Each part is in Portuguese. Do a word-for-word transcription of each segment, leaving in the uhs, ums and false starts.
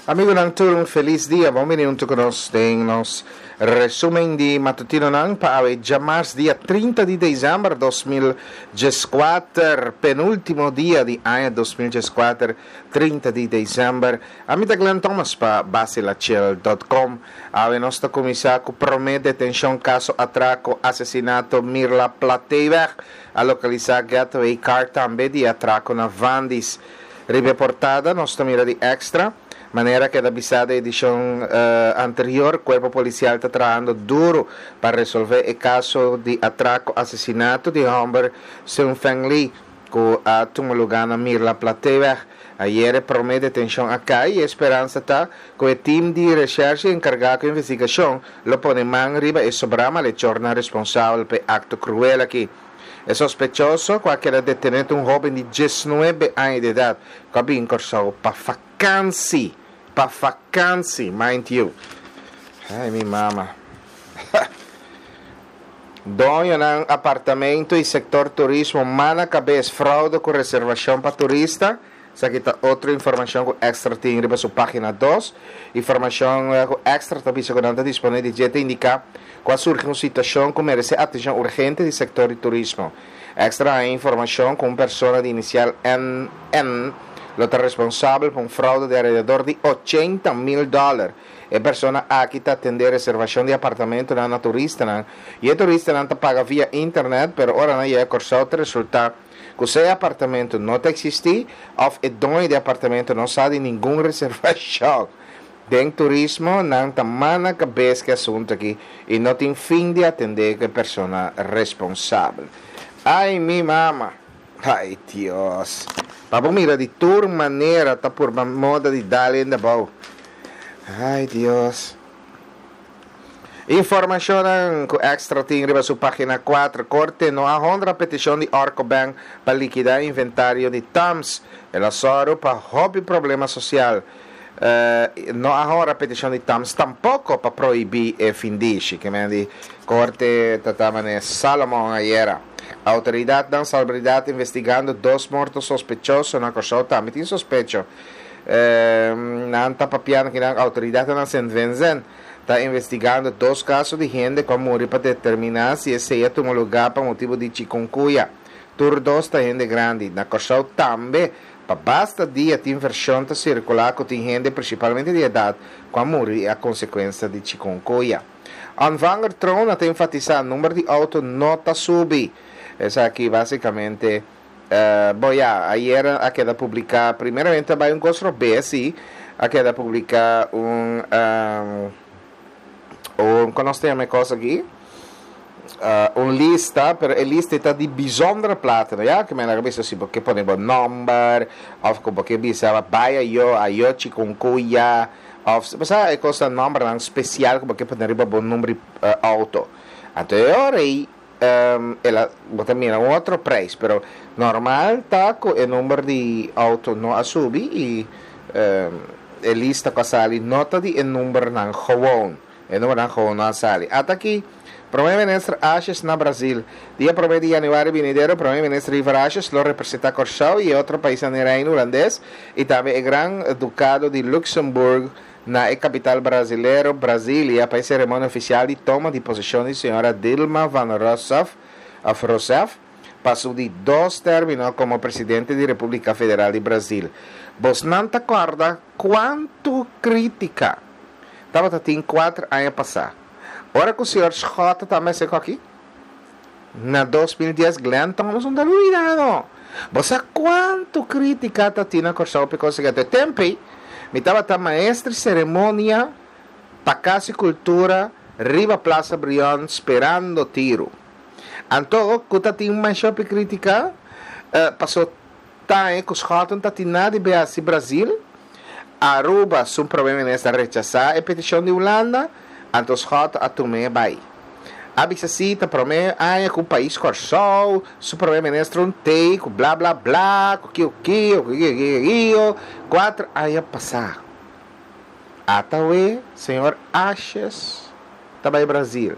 Amigo ng turong feliz dia, vamos venir junto conosco em nos resumen de matutino ng para dia março, dia trinta de dezembro de dois mil e quatro, penúltimo dia de ano dois mil e quatro, trinta de dezembro. A mim da Glenn Thomas para basilachel ponto com. A nossa comissão promete detenção caso atraco assassinato Mirla Platever, a localizar gato e carta também de atraco na Vandis. Reportada, nossa mira de extra. Maneira que da bisada edição uh, anterior, o corpo policial está trabalhando duro para resolver o caso de atraco assassinato de Humber Seung Feng Lee, que a tumulugana Mirla Platever. Ayer promete detenção acá e a esperança está que o time de recherche encarregado de investigação lo pone man riba e sobrama le torna responsável por acto cruel aqui. É sospechoso que era detenido um jovem de dezenove anos de idade que havia incursado para vacancy, para vacancy, mind you. Ai, minha mama. Dono ng apartamento e sector turismo mana cabeça fraude com reservação para turista. Sa kita outra informação com extra tem riba sa página dois. Informação com extra também seguramente disponível de indicar qual surge uma situação que merece atenção urgente do setor de turismo. Extra a informação com pessoa de inicial N N, lo está responsável por um fraude de alrededor de ochenta mil dólares. A pessoa aqui está atendendo reservação de apartamento na turista, não? E a turista não paga via internet, pero ora não é cursado resultado que o seu apartamento não existe, ou o dono de apartamento não sabe nenhuma reservação. Den turismo não está mana cabeça que assunto aqui e não tem fim de atender a pessoa responsável. Ai, minha mama. Ai, Deus. Papo mira de toda maneira tá por moda de dar ainda bom. Ai, Deus. Informação com extra tem riba sua página quatro. Corte não há outra petição de Arcobank para liquidar inventário de T A M S. Ela só para hobby problema social. Uh, não há outra petição de T A M S tampouco para proibir e findiche. Que me diz, corte tatamane Salomão ayer. A autoridade da salubridade investigando dois mortos sospechosos na costa também tem sospecho. Não está papiando que a autoridade não se vencen. Está investigando dois casos de gente que morreu para determinar se esse é um lugar para motivo de chikungunya. Tur dois está gente grande. Na costa também, para basta dia de inversão está circular com gente principalmente de idade que morreu a consequência de chikungunya. Anvanger Tron está enfatizando o número de autos não está subindo. Essa aqui basicamente, uh, bom, já, ayer a queda publicar, primeiramente vai um gosto B S I, a queda publicar um, um, um, como nós temos a coisa aqui, uh, um lista, pero a lista está de bijzondere platen, ja, que me na cabeça assim, porque podemos number, ou porque bisa, vaya yo, a yo chikungunya, ou, basta é coisa number não especial, porque podemos bom número uh, auto. Até agora aí, Um, ela também um outro preço, pero normal tá com o número de auto não a subir e um, a lista que sale nota de o número não gewoon, o número não gewoon não sale. Até aqui, primeiro-ministro Ashes na Brasil, dia primeiro de janeiro vindouro, primeiro-ministro Ivar Ashes lo representa Corsau e outro país no reino holandês e também o Gran Ducado de Luxemburgo na capital brasileira, Brasília, para a cerimônia oficial de toma de posição de senhora Dilma Van Rousseff, Rousseff passou de dois términos como presidente da República Federal de Brasil. Você não te acorda quanto crítica estava tendo quatro anos passados. Ora que o senhor Scott também se aqui, na dois mil e dez, Glenn Thomas um deluidado. Você quanto crítica está tendo com o porque conseguiu ter tempo. Me estava a maestra cerimônia para Casa e Cultura, Riva Plaza Brión, esperando tiro. Então, quando tinha uma shopping crítica, uh, passou tempo que os ratos não tinham nada de ver assim Brasil. Aruba, um problema nessa rechazar a petição de Holanda, então os ratos a tomar vai. A bisacita promete, ah, que o país corçou, o problema nessa um tem, blá blá blá, o que o que, o que o que, quatro anos passar. Até o senhor Ashes, também Brasil.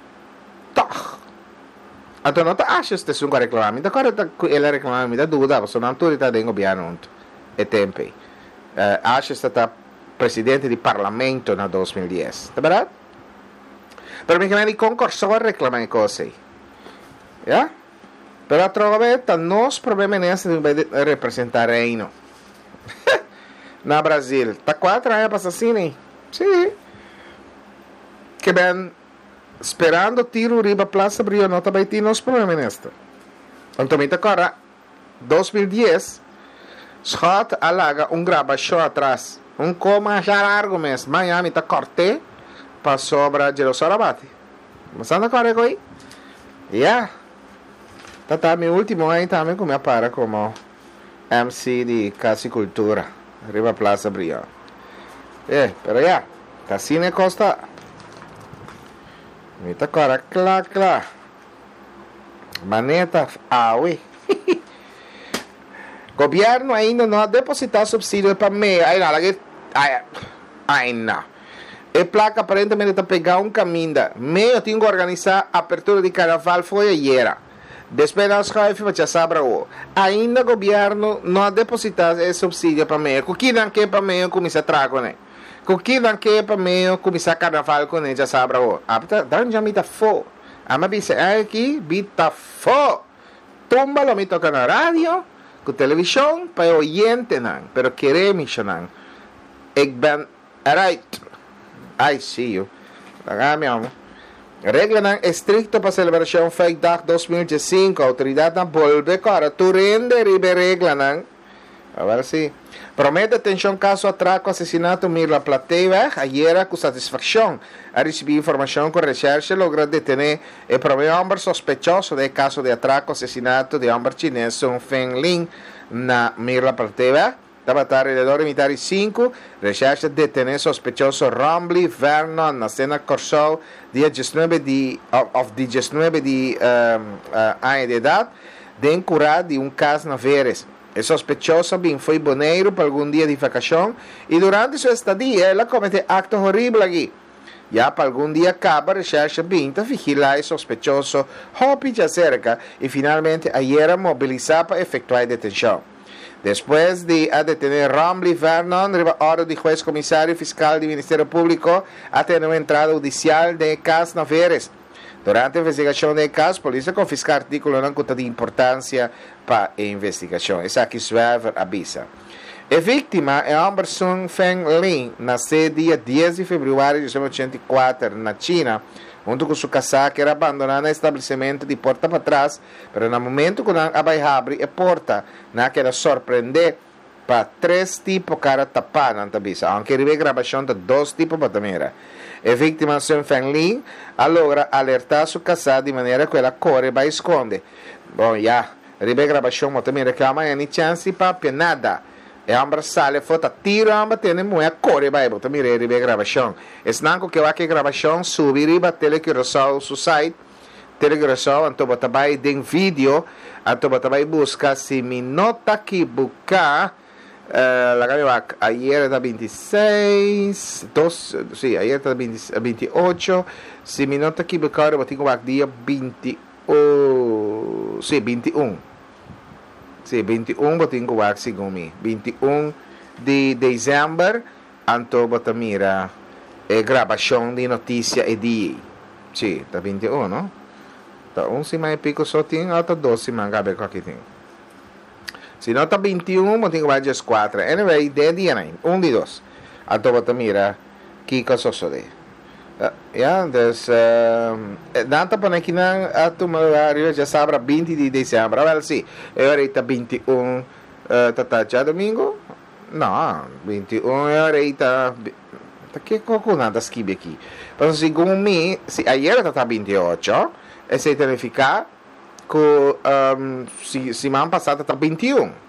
Toch. Então não está Ashes, te sunga reclamar, então agora ele reclamar, me dá dúvida, você não autoridade do governo, é tempo. Ashes está presidente di Parlamento nel duemiladieci, tá verdade? Pero mi que concursou a reclamar cose, ja? Pero a trovetta nos problemi nesse de representar reino. Na Brasil, tá quatro anos passando, sim. Que ben esperando tiro riba Plaza Brio, não também tem nos problemi nesta. Então, me agora, duemiladieci, Scott alaga um gravação atrás, um coma já largo mesmo, Miami tá corte, passou para Jerusalém. Mas anda corre coi? Yeah. Tá meu último ano também com minha para como M C de Casa e Cultura, riba Plaza Brio. É, pero yeah, Cassine Costa. Me tá agora, claro, claro. Maneta, aui. Governo ainda não ha depositado subsídio para mim. Aí não, ai, ai não. E placa aparentemente está pegando um caminho. Meio tenho que organizar a abertura de carnaval foi ayer. Depois das chefes já sabe o. Ainda o governo não ha depositado esse subsídio para mim. O que não quer para mim começar a trago, né? O que não quer para mim começar carnaval com ele já sabe o. Ah, dan já me tá fo. Ah, mas disse aqui, bita fo. Tumba lo me toca na rádio. Com televisão para oyente não, pero queremos não. Ik ben right. I see you. Lá mesmo. Regla não estricto para celebração Fake Dag duemilveinticinco. Autoridade não volve agora. Tu rende ribe regla não. Agora sim. Promete atenção caso atraco assassinato Mirla Plateia. Ayer com satisfação a receber informação com recherche logra detener el primer hombre sospechoso del caso de atraco assassinato de hombre chinês Sun Feng Lin na Mirla Plateia. Tabatare le ore militari cinque, recherche detener sospechoso Rombly Vernon na cena Corsou dia diciannove de of, of de diciannove de um, uh, anos de idade, de incurado de um caso na Veres. El sospechoso bien foi boneiro por algum dia de vacação e durante sua estadia ela cometeu actos horríveis aqui. Já para algum dia acaba a recherche vinta vigilar o sospechoso Hopi já cerca e finalmente ayer mobilizar para efetuar a detenção. Depois de a detener Rombly Vernon, hora de juez comissário fiscal do Ministério Público a ter uma entrada judicial de caso na Veres. Durante a investigação do caso, a polícia confisca artículos não de importância para a investigação. Essa aqui suave avisa. A vítima é o homem Sun Feng Lin, nasceu dia dez de fevereiro de mil novecentos e oitenta e quatro na China, junto com sua casa que era abandonada no estabelecimento de porta para trás, mas no momento que ela vai abrir a porta, não quer surpreender para três tipos cara tapada na tabisa, aunque ele gravação de dois tipos para também. A vítima Sun Feng Lin logra alertar sua casa de maneira que ela corre e vai esconde. Bom, já, ribe gravação, mas também reclama any chance para nada. E a homem sale fora, tira a homem, tem mulher, corre, vai, bota mire, ribe gravação. Es nanco que vai que gravação, subi riba, telequirosol, su site, telequirosol, anto bota vai, den vídeo, anto bota vai busca, se me nota que buscar, uh, la cambiaba, ayer era veintiséis, dos, sí, ayer era veintiocho, se me nota que buscar, eu tenho o dia veintiuno, sí, veintiuno. Sim, vinte e um botinho com o segundo vinte e um de dezembro, anto bota mira é gravação de notícia e dia. Sim, tá vinte e um, não? Tá um semana e pico só tem, outra dois semanas, cabe com aqui tem. Se não tá vinte e um, botinho vai just quatro. Anyway, de dia nem, um de dois. Anto bota mira, que coisa só de. Uh, yeah, dus, uh, nata pa na kinang ato malario já sabra vinte de dezembro. Well, sim, é ahorita vinte e um uh, tatacha domingo? Não, vinte e um é ahorita. Que coco nada esquive aqui. Mas segundo mim, se ayer tata vinte e oito, e se significa que um, se semana passada tata vinte e um.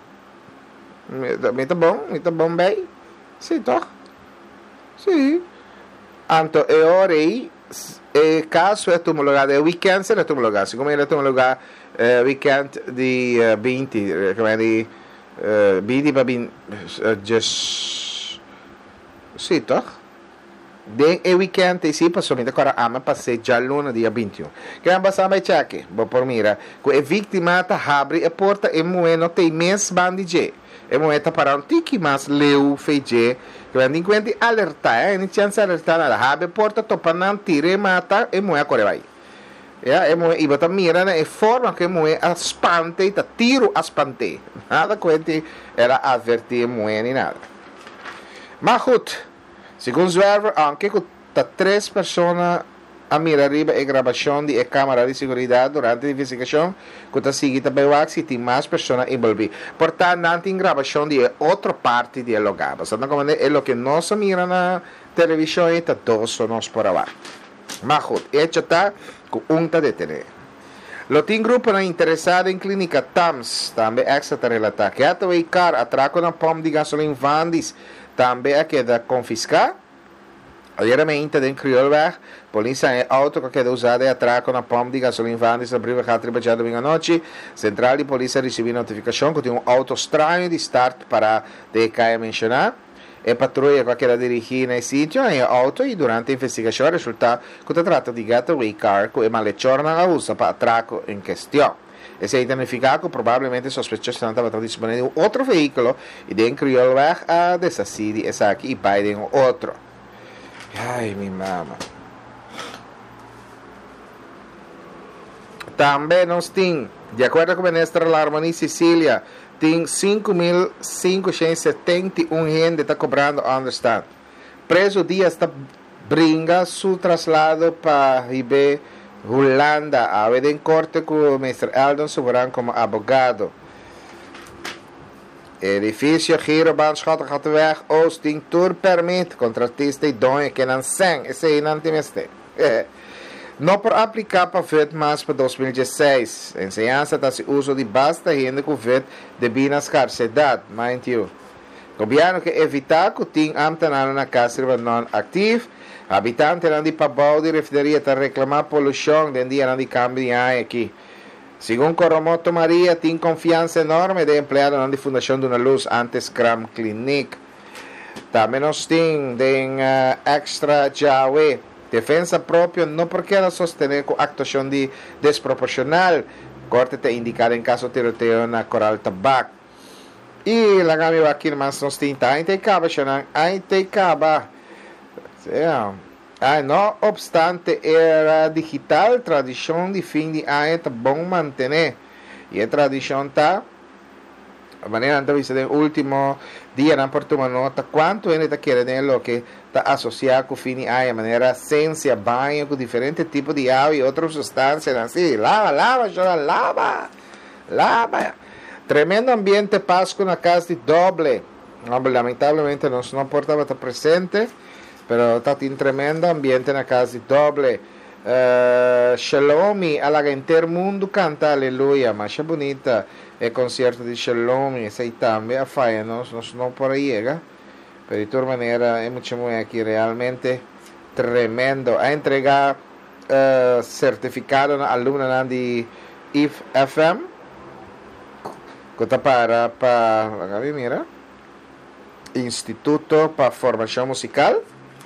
Me tá bom, me tá bom bem? Sim, toch? Sim. Anto e orei e caso é homologado e weekend se é homologado como ele é homologado uh, weekend de uh, vinte come di uh, vinte para vinte uh, just sì toch Den e weekend e si passò ancora ama passare già luna dia ventuno. Che non basta mai cerchi, bo por mira, che è vittimata habri e porta e mueno te mes bandi ge. E mueta para un tiki mas leu feije, che vandi inquenti allerta, eh, inizianza allerta na habe porta topanan tire mata e muea core vai. Ja, e muea ibata mirana e forma che muea a spante, ta tiro a spante. Nada quenti era avverti e muea ni nada. Ma goed, secondo Zwerver anche con tre persone a mirariba e grabación di e cámara de seguridad durante la investigación con la seguita bewax y más personas involucradas. Por tanto, en grabación de otra parte de logaba. Santo como es lo que no se mira en la televisión y todos nos por abajo. Mahut, hecho está con un ta detener. Lo tin grupo na interessado in clínica T A M S, também extra relata que ato e car atraco na pom de gasolina vandis, também a queda confiscar. Diariamente in Criolweg, polizia e auto che è usata e attraco una pompa di gasolina vandis a prima che tribaggiato in notte. Centrale di polizia riceve notificazione che un auto strano di start para de caia menzionare e pattuglia che era dirigita nel sito e auto e durante l'investigazione risulta che si tratta di getaway car che malhechorna la usa per attraco in questione. E si è identificato probabilmente sospechoso di stava disponendo un altro veicolo ed in Criolweg a Desasidi e Saki e Biden un altro. Ai, minha mama. Também nós temos, de acordo com o Ministro da Harmonia Sicília, tem cinco mil quinhentos e setenta e um gente que está cobrando understand. Preso dia está brinca seu traslado para Ribe, Holanda, a ver em corte com o Mister Eldon Soberan como advogado. Edifício Giro Banschatten Gattenweg Oost tem tour permit contratista e donha que não sem esse aí não tem este não por aplicar para V E T mas para dois mil e dezesseis enseñança da se uso de basta gente com V E T de binas carcedade mind you governo que evitar que tem ambtenaar na casa não ativo habitante não de pabau de refinaria para reclamar poluição de dia não de cambio de ar aqui. Segundo Coromoto Maria, tem confiança enorme de empleado na fundação de uma luz antes Cram Clinic. Também nós temos de uh, extra Jawe, defesa própria, não porque ela sostener com actuação de desproporcional, corte te indicado em caso de tiroteio na Coral Tabac. E lá gami aqui mas nós temos a Intecaba, Xanang, a Intecaba. Ah, no obstante, era digital, tradição de fim de ano é bom manter. E a tradição está, a maneira de dizer, o último dia na porta uma nota, quanto ele está querendo que está associado com o fim de ano, a maneira ciência, banho, com diferentes tipos de água e outras substâncias, assim, lava, lava, chora, lava, lava. Tremendo ambiente Páscoa na casa de doble. Lamentavelmente não, não portava estar presente. Però è in tremendo ambiente na casa di doble uh, Shalom alla intero mondo canta alleluia ma è bonita il concerto di Shalom sei tambe a fare non sono por ahí per di tour manera è molto aquí realmente tremendo a entregar uh, certificato alumno di I F F M cosa para para mira Instituto para Formación Musical.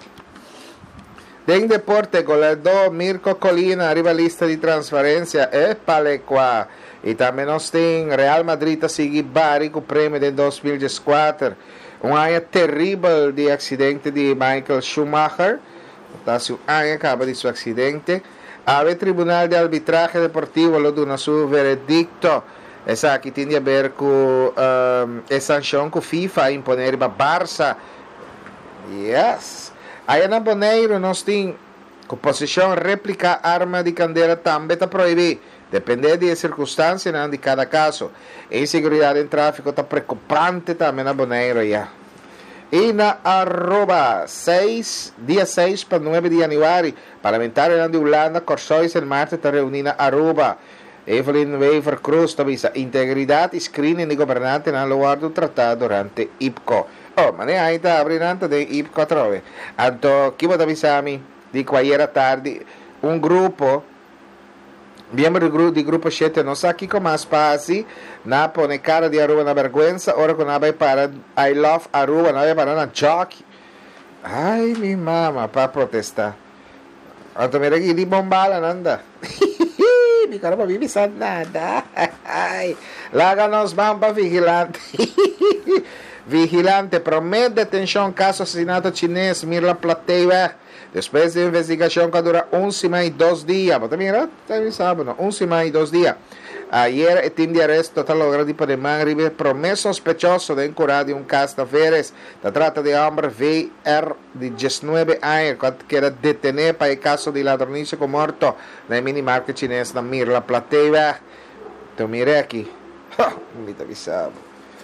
Den deporte, goleador Mirko Colina, rivalista di trasferenza e pale qua. E também nós tem Real Madrid a seguir Bari com o prêmio de dois mil e quatro. Um ano terrível de acidente de Michael Schumacher. Um ano acaba de seu acidente. O Tribunal de Arbitraje Deportivo lo dona su veredicto. Essa aqui tem a ver com um, a sanção que o FIFA imponer para Barça. Yes. Aí na Boneiro nós temos com posição réplica arma de candeira também está proibido. Depende de circunstâncias de cada caso. A insegurança em tráfego está preocupante também na Boneiro. Yeah. E na arroba seis, dia seis para nove de januário, parlamentar de Holanda, Corsóis en Marte está reunido na Aruba. Evelyn Wever Cruz avisa integridade e screening de governante na lugar do tratado durante I P C O. Oh, ma ne hai da abrinante de I P C O trove. Anto, chi vuoi avvisarmi di qua ieri tardi un gruppo membro di, di gruppo scelto non sa chi come spazi na pone cara di Aruba na vergüenza ora con abai para I love Aruba na abai para na giochi Ai, mi mama, para protestar. Anto mira aqui de bombala, nanda. Di ko na mabibisan nada. Ay, laga nos bamba vigilante. Vigilante promete detenção caso assassinato chinês Mirla Plateia. Después de investigación que dura un semana y dos días. ¿Vos también saben? No, un semana y dos días. Ayer el team de arresto total logró tipo de Manribe promeso sospechoso de encurar de un caso de aferes. Se trata de hombre V R de diecinueve años que era detenido para el caso de ladronício con muerto de la minimarket chinesa de Mirla Plateia. Te miré aquí. Me te avisaba.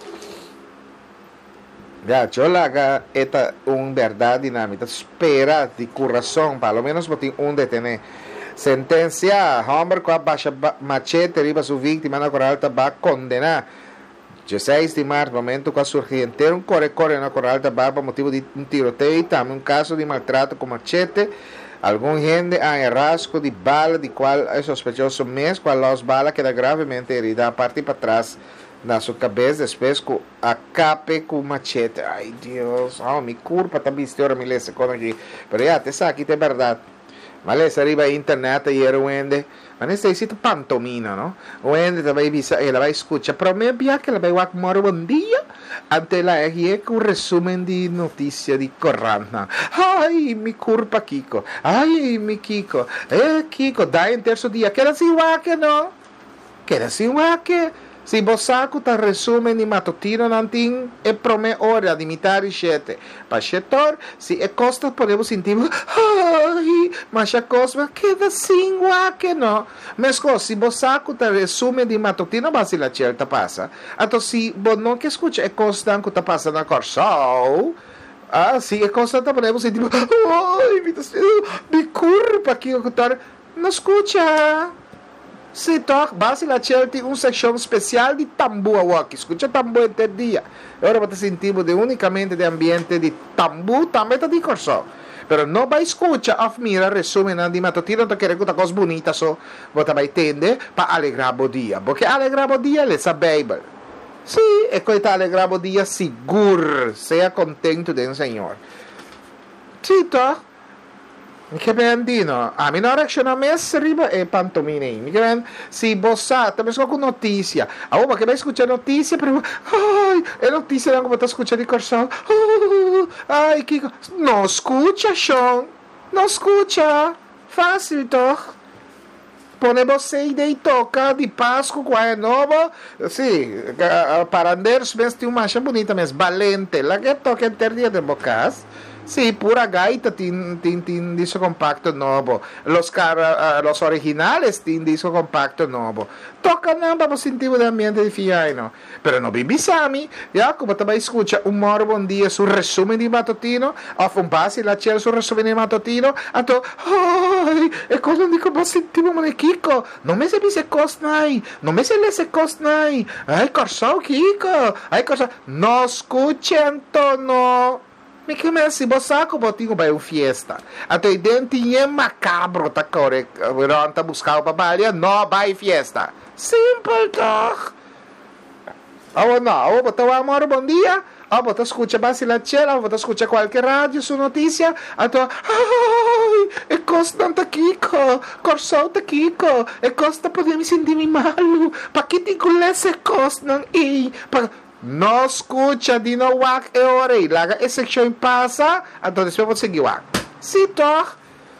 Ya, yo la haga esta un verdad dinámica. Espera de corazón, pelo menos botín un detener. Sentencia, hombre com a baixa machete riba sua vítima na coral va condenar. dezesseis de março, momento com a surgiente um corre-corre na coral bar por motivo de um tiroteio e também um caso de maltrato com machete. Algum gente há rasgo de bala de qual é sospechoso mesmo, qual as balas queda gravemente herida a parte para trás na sua cabeça, depois com a cape com machete. Ai Deus, oh, me culpa também, senhora, me lê secondo aqui. Mas já, te sabe que é verdade. Mas arriba a internet ayer wende, mas necessita pantomina, no? Wende também bisa, ela vai escutar, pero me via que ela vai wak moro bom dia, ante la é com resumen de notícia de Corona. Ai, mi culpa Kiko. Ai, mi Kiko. Eh, Kiko, dá em terço dia, quer assim wak, no? Quer assim wak? Se Bosaco tá resumen de matutino nantin é prome hora de imitar e chete. Para chetor, se é costa podemos sentir, ai, mas a costa queda sem que não. Mas se Bosaco tá resumen de matutino, mas la certa passa. Então se você não que escuta é costa que tá passando na corsal, ah, se é costa tá podemos sentir, ai, me culpa que eu tô, não escuta. Se toca, base la certi un section especial de tambu a walk. Escucha tambu en ter dia. Agora você sentimos de unicamente de ambiente de tambu, também está de corso. Pero não vai escutar a mira resumen de matutino, não quer escutar coisas bonitas só. Você vai entender para alegrar o dia. Porque alegrar o dia é essa Bíblia. Sim, é que está alegrar o dia seguro. Seja contento do Senhor. Sim, toca. Mica bendino, a minha reazione a me arriba è pantomine. Mica ben, si bossata, mi con notizia. Ah, oh, ma che vai ascoltare notizie, però, ai, e notizie non come ascoltare di corso. Oh, ai, Kiko, non ascolta, Sean, non ascolta, facile, toch? Pone você idei toca de Páscoa, qual é novo? Sim, para andar, mas tem uma mancha bonita, mas valente. La que toca em ter dia de bocas. Sí, pura gaita tin, tin, tin disco compacto novo. Los, car, uh, los originales tin disco compacto novo. Toca nada para sentido de ambiente de fiaino. Pero no bibisami, ya, como te va a escuchar un morbo un día su resumen de matutino, o un pasi la cera su resumen de matutino, a to, ay, e cosa non dico sentivo monechico, non me se mi se cosnai, non me se le se cosnai, ay, corsau Kiko, ay, corsau, no escuchento, no. Me que me si bosaco botinho vai um fiesta. Até dentro é macabro tá core, ronta buscar o babalha, não vai fiesta. Simple toch. Oh não, oh botar o amor bom dia. Oh botar escuta base la cela, oh botar escuta qualquer rádio su notícia. Até ai, é costa tá Kiko, corsou tá Kiko, é costa poder me sentir mal. Pa que te colesse costa não e no escucha di no wak e ore laga e section passa então depois vou seguir wak si toch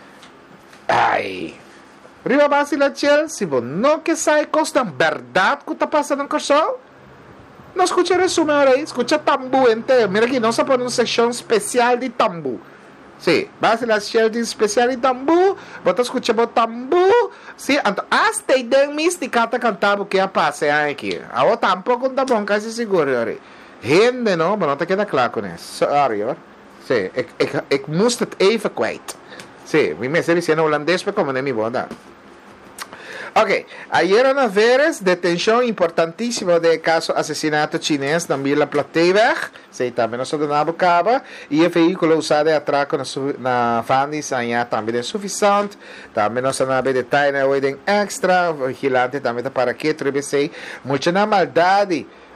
ai riba base la chel si vos no que sai costa verdade que tá passando no corso não escucha resume ore escucha tambu inteiro mira aqui não só por uma section especial de tambu. Sì, base la scelta speciale di tambu, bota escuchando tambu, sì, anto hasta idea misticata cantavo che a passe anche. A o tampoco un tabon quasi sicuro, ore. Hende, no, maar non te queda claro con eso. Sorry, hoor. Sì, ik, ik, ik moest het even kwijt. Sì, mi mensen die zijn Hollandees, maar komen niet meer. Ok, ayer na veres detenção importantíssima do caso assassinato chinês na Mirla Plateia, sei também não se donava cabo, e o veículo usado de atraco na, na Fandis ainda também é suficiente, também não se sabe detalhe na ordem extra, vigilante também para que tribesei, muita na maldade,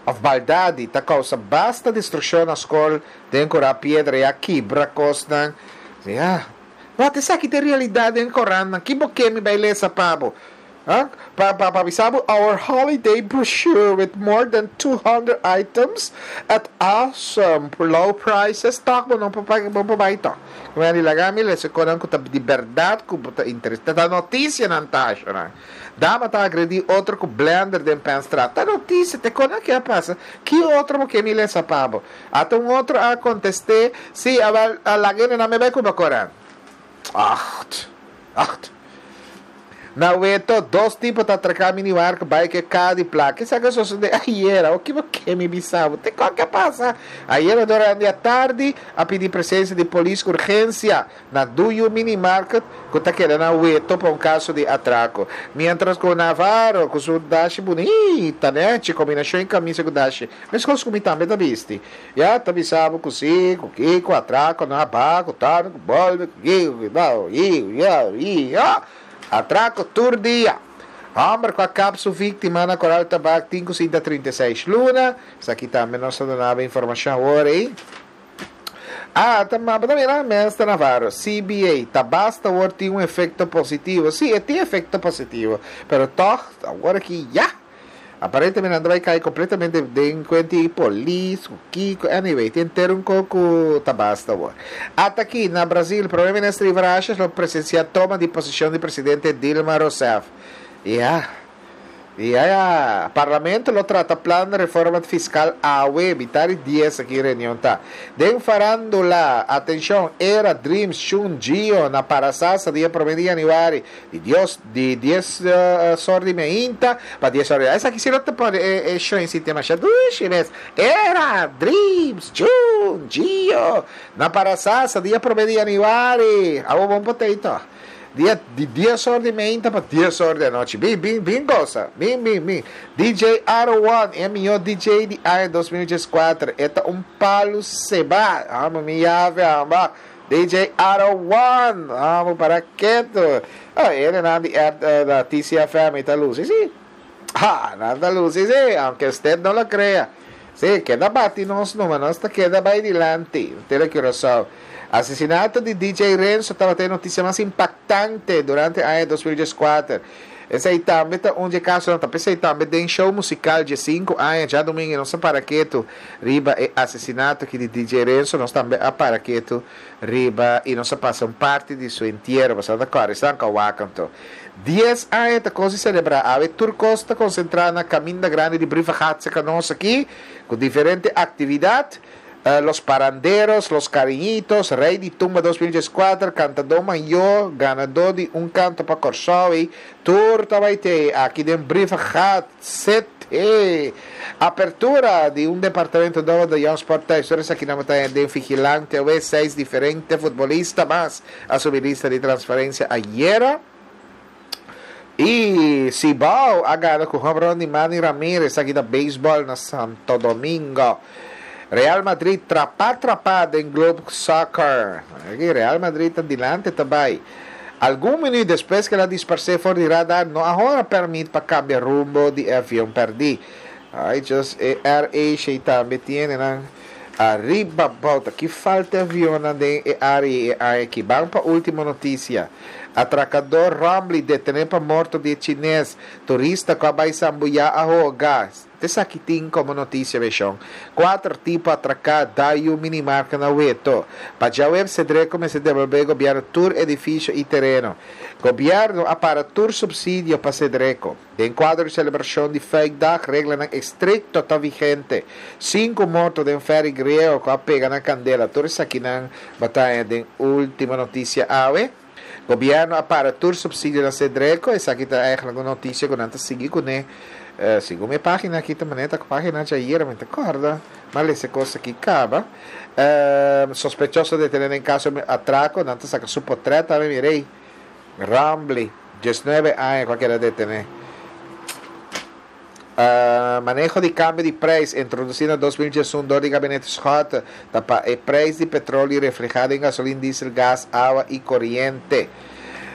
of maldade, ta causa basta destruição na escola, tem cura pedra e aqui, bracos nang, yeah. What is aqui de realidade em Coran, que boque me baile sa pabo. Huh? Pa pa pavisabo our holiday brochure with more than two hundred items at awesome low prices. Tak mo nung papay ito. Kung yan nilagami, leso ko nang kutab di verdad, kung puta interest. Ta noticia ng tasyo na. Dama ta agredi outro com blender de pensar. Ta noticia, te ko na kaya pasa. Que outro mo que me lesa pabo. Ato um outro a conteste, si aval lagay na me bay ko ba Coran. Acht. Acht. Na weto, dos tipos de atracar mini barco, bike, cada e placa. Isso é que eu sou de ayer, o que você me bisava? Tem qual que passa? Ayer, durante a tarde, a pedir presença de polícia urgência na Duyu Mini Market, que está querendo na weto para um caso de atraco. Mientras com o Navarro, com o dashi bonita, né? De combinação em camisa com o dashi. Mas com os comitáveis da viste. Já, tá bisava com si, com que, com atraco, na baco, tá, com bolbe, com que, com que, atraco tur dia. Homem com a cápsula vítima na Coral Tabac cinco trinta e seis Luna. Isso aqui também nós dando informação agora aí. Ah, também na mestra Navarro. C B A, tá basta agora tem um efeito positivo. Sim, tem efeito positivo. Pero toch, agora que já. Aparentemente não vai cair completamente delinquente e polícia, Kiko, anyway, tem ter um pouco tabasta agora. Até aqui, na Brasil, o problema nesta livragem é presenciar a toma de posição do presidente Dilma Rousseff. E yeah. E yeah. O parlamento lo trata plano de reforma fiscal A U E, evitar dez aqui em reunião, tá? Den farándula, atenção, era Dreams Chun Gio, na Parasasa, dia promedia aniversário de Dios, de dez uh, sordi meinta, para dez sordi. Essa aqui se não te pode, é show em sistema chaduche, mas era Dreams Chun Gio, na Parasasa, dia promedia aniversário. Ah, bom potato. Dia, de dez horas de manhã para dez horas da noite. Bem, bem, bem gosta. Bem, bem, bem. D J Aro One é melhor D J de ano dois mil e quatro. É um palo seba. Amo minha ava. D J Aro One. Amo para quieto. Ah, ele não é da T C F M da luz. Sim. Ah, nada luz. Sim, aunque usted não lo crea. Sim, queda bate nos números. Queda vai adiante. Tele que razão. Assassinato di D J Renzo estava tendo notícia mais impactante durante o ano dois mil e quatro. Esse aí também está um caso, não está pensando também de um show musical de cinco anos, já domingo, não sei para que tu, riba e assassinato que de D J Renzo, não está a para que tu, riba e não se passa um parte de seu enterro, você está claro, está com o acanto. dez anos está coisa celebrar, a Turcos está concentrada na caminha grande de Brifa Hatsa nós aqui, com diferentes atividades. Uh, los Paranderos, Los Cariñitos, Rey de Tumba dois mil e quatro, Cantador Maior, ganador de um canto para Corsovi, Turta vai ter aqui de Brifa Hat, sete, apertura de um departamento novo de Young Sport Histórias aqui na montanha de vigilante, houve seis diferentes futbolistas, mas a sua lista de transferência ayer. E Cibao, agora com o Romero de Manny Ramírez, aqui da beisebol na Santo Domingo. Real Madrid trapar trapada em Globe Soccer. Real Madrid está adiante também. Algum minuto depois que ela dispersou fora de radar, não agora permite para cambiar rumbo de avião perdi. Aí just R A também tem, né? Arriba, volta. Que falta avião de área aqui. Vamos para a última notícia. Atracador Ramli detém para morto de chinês. Turista que vai sambuia a gás. Essa aqui tem como notícia, vejam. Quatro tipos atracados da um minimarca na Ueto. Para já web cedre como se devolver governo tour edifício e terreno. Governo para tour subsídio para cedreco. De enquadro de celebração de fake dag, regra estricto está vigente. Cinco mortos de um ferry grego que pega na candela. Tour isso aqui na batalha de última notícia. Awe. Governo para tour subsídio na cedreco. Essa aqui está é uma notícia que não está seguindo com né. Uh, sigo minha página aqui também, tá com a página de ayer, me acorda, mas essa coisa aqui acaba. Uh, sospechoso de ter em caso de atraco, não saca su potreta, me mirei. Rambli, dezenove anos, qualquer detener. Uh, manejo de câmbio de preço introduzido em dois mil e um, dor de gabinete Scott, para o preço de petróleo reflejado em gasolina, diesel, gás, água e corrente.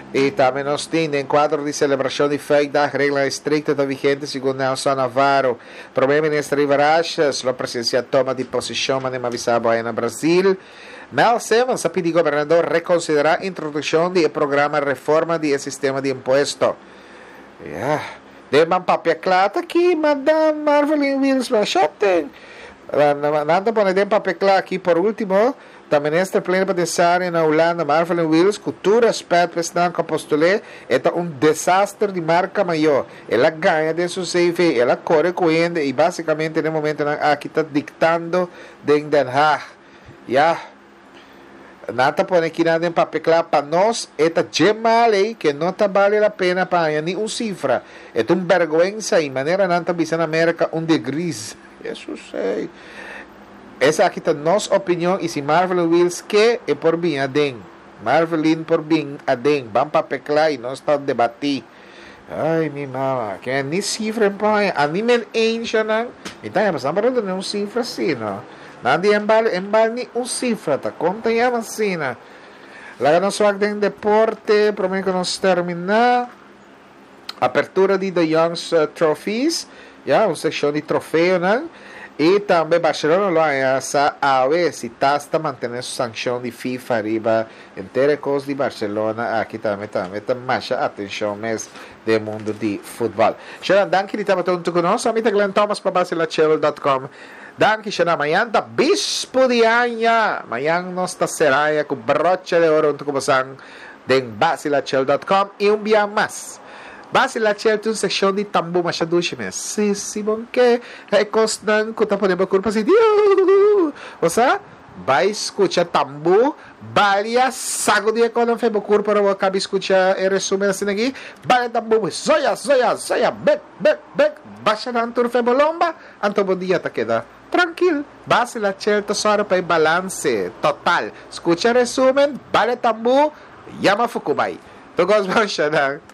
E também nós temos, em quadro de celebração de fé da regra estricta da vigente, segundo Nelson Navarro, problema ministro Ivarachas, a presença toma de posição, mas não avisava aí no Brasil. Mel Sevens a pedir governador reconsiderar a introdução do programa reforma do sistema de imposto. Yeah. Deman papel claro aqui, Madame Marvelin Wills, tem. Nada pone de papel claro aqui por último. Também esta plena para na Holanda, Marvelin Wills, cultura aspecto presidente que postulei, é um desastre de marca maior. Ela ganha de seu C V, ela corre correndo e basicamente no momento aqui está dictando de Den Haag. Yeah. Nada pone aqui nada em papel claro para nós, é uma lei que não tá vale a pena para nem um cifra. É uma vergonha e maneira nada bisa na América um de gris. Isso sei. Essa aqui está nossa opinião e se Marvelin Wills que é por bem adem. Marvelin por bem adem. Vamos papel claro e nós estamos debatir. Ai, minha mama, que é nem cifra para a mim me enche não. Então, é para saber não cifra assim, não. Nada embal embal ni um cifra tá conta ya masina. Lá no swag de deporte, prometo que nós terminar apertura de The Young's uh, Trophies, já uma seção de troféu, né? E também Barcelona lá essa a ver se está mantendo sanção de FIFA arriba inteira coisa de Barcelona aqui também também tá mais atenção mais do mundo de futebol. Já danke di estava todo conosco, amita Glenn Thomas para basilachel ponto com. Danke siya na mayan ta bispo di anya. Mayan nos ta seraya com broche de oro unto kubasang den basilachel ponto com e um dia mais. Basilachel tem uma seção de tambo machadushime. Si, si, bom que é costan que tá podendo culpa assim. Você vai escutar tambo, varia sago de quando fez bocur para o acabar escutar e resumen assim aqui. Varia tambo, zoia, zoia, zoia, bec, bec, bec, baixa na antur fe bolomba, anto bom dia tá queda. Tranquilo, Basilachel tá só para balance total. Escuta resumen, varia tambo, yama fukubai. Tu gosta de